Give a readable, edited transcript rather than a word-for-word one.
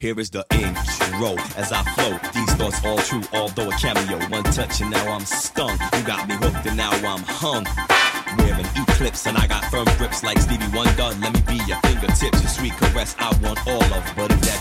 Here is the intro as I flow. These thoughts all true, although a cameo. One touch and now I'm stung. You got me hooked and now I'm hung. Wearing eclipse and I got firm grips like Stevie Wonder. Let me be your fingertips, your sweet caress I want all of. But if that